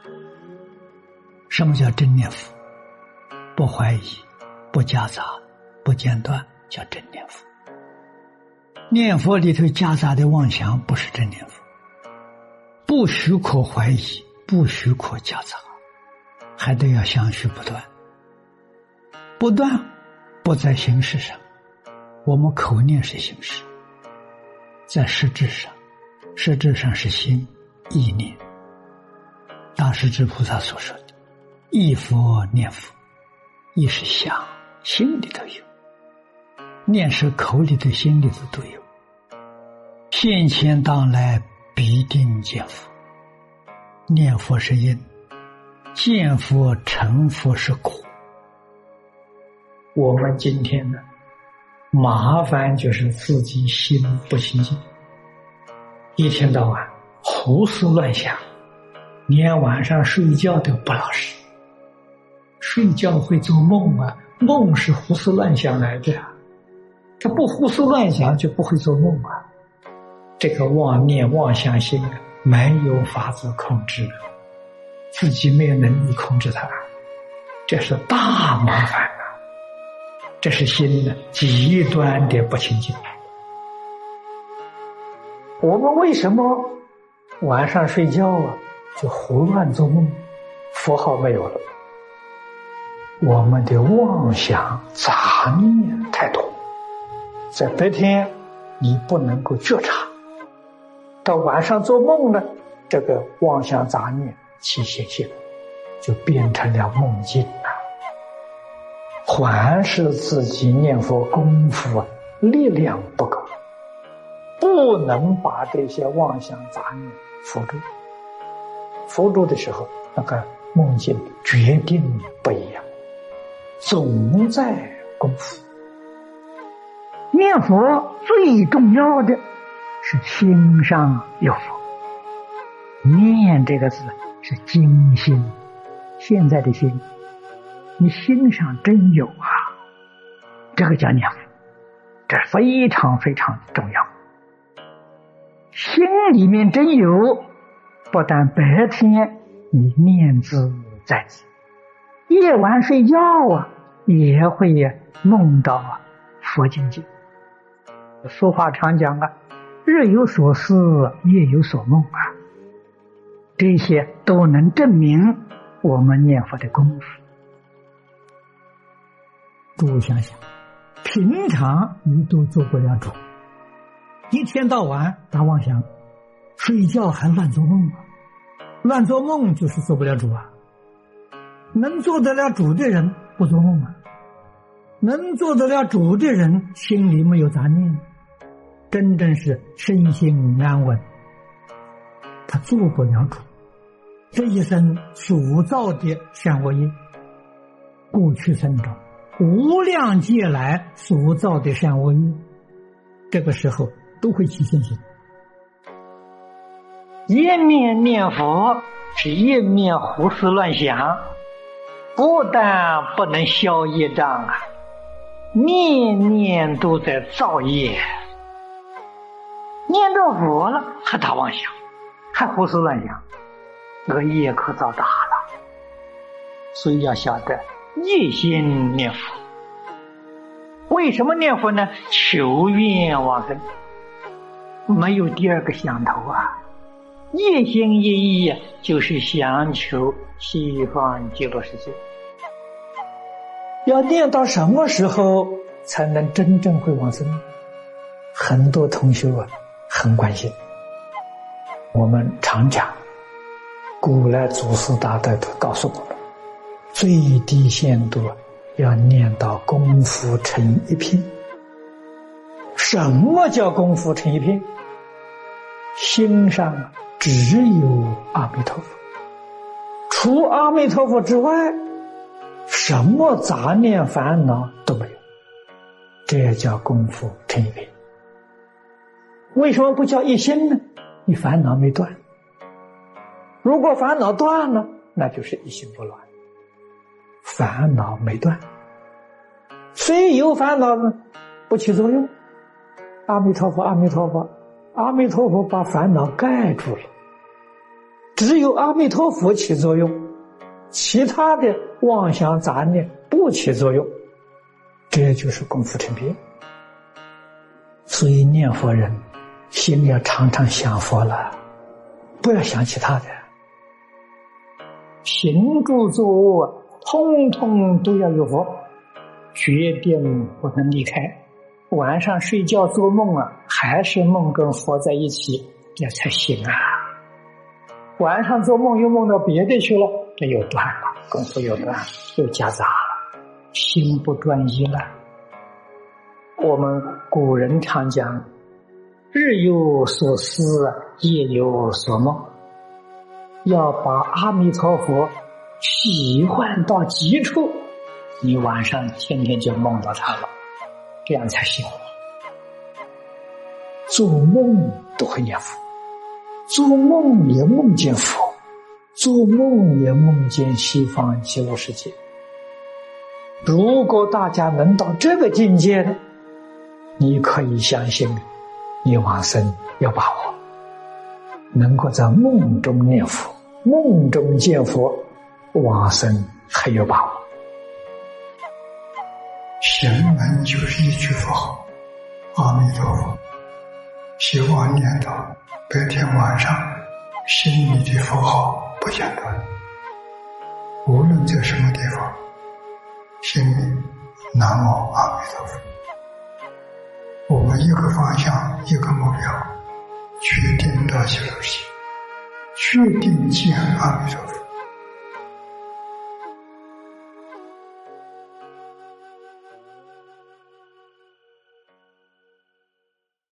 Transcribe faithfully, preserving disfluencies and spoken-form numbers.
什么叫真念佛？不怀疑，不夹杂，不间断，叫真念佛。念佛里头夹杂的妄想不是真念佛，不许可怀疑，不许可夹杂，还得要相续不断。不断不在形式上，我们口念是形式，在实质上，实质上是心意念。大势至菩萨所说的忆佛念佛，忆是想，心里头有；念是口里头心里头都有。现前当来必定见佛，念佛是因，见佛成佛是果。我们今天呢，麻烦就是自己心不清净，一天到晚胡思乱想，连晚上睡觉都不老实。睡觉会做梦啊，梦是胡思乱想来的啊，他不胡思乱想就不会做梦啊。这个妄念妄想心没有法子控制，自己没有能力控制它，这是大麻烦啊！这是心的极端的不清净。我们为什么晚上睡觉啊就胡乱做梦？佛号没有了，我们的妄想杂念太多，在白天你不能够觉察，到晚上做梦呢，这个妄想杂念起现行，就变成了梦境了。还是自己念佛功夫力量不够，不能把这些妄想杂念扶住。扶住的时候，那个梦境决定不一样，总在功夫。念佛最重要的是心上有佛，念这个字是精心，现在的心，你心上真有啊，这个叫念佛，这非常非常重要。心里面真有，不但白天你念字在字，夜晚睡觉啊也会梦到啊佛境界。俗话常讲啊，日有所思，夜有所梦啊，这些都能证明我们念佛的功夫。诸位想想，平常你都做不了主，一天到晚打妄想，睡觉还乱做梦啊，乱做梦就是做不了主啊。能做得了主的人不做梦啊，能做得了主的人心里没有杂念，真正是身心安稳，他做不了主。这一生所造的善恶业，过去生中无量劫来所造的善恶业，这个时候都会起现行。一面念佛是一面胡思乱想，不但不能消业障啊，念念都在造业。念到佛了还打妄想，还胡思乱想，那个业可造大了。所以要晓得一心念佛。为什么念佛呢？求愿往生，没有第二个想头啊。一心一意就是想求西方极乐世界。要念到什么时候才能真正会往生？很多同学啊很关心。我们常讲，古来祖师大德都告诉我们，最低限度要念到功夫成一片。什么叫功夫成一片？心上只有阿弥陀佛，除阿弥陀佛之外，什么杂念烦恼都没有，这叫功夫成一片。为什么不叫一心呢？你烦恼没断。如果烦恼断了，那就是一心不乱。烦恼没断，虽有烦恼呢，不起作用。阿弥陀佛，阿弥陀佛，阿弥陀佛把烦恼盖住了， 只有阿弥陀佛起作用，其他的妄想杂念不起作用，这就是功夫成片。所以念佛人心里要常常想佛了，不要想其他的。行住坐卧通通都要有佛，决定不能离开。晚上睡觉做梦啊，还是梦跟佛在一起，这才行啊。晚上做梦又梦到别的去了，这又断了，功夫又断了，又夹杂了，心不专一了。我们古人常讲，日有所思，夜有所梦，要把阿弥陀佛喜欢到极处，你晚上天天就梦到他了，这样才行。做梦都会念佛，做梦也梦见佛，做梦也梦见西方极乐世界。如果大家能到这个境界的，你可以相信你往生有把握，能够在梦中念佛，梦中见佛，往生很有把握。 行门就是一句佛号，阿弥陀佛，希望念到白天晚上心里的佛号不间断，无论在什么地方，心里南无阿弥陀佛。我们一个方向，一个目标，确定到极乐世界，确定见阿弥陀佛。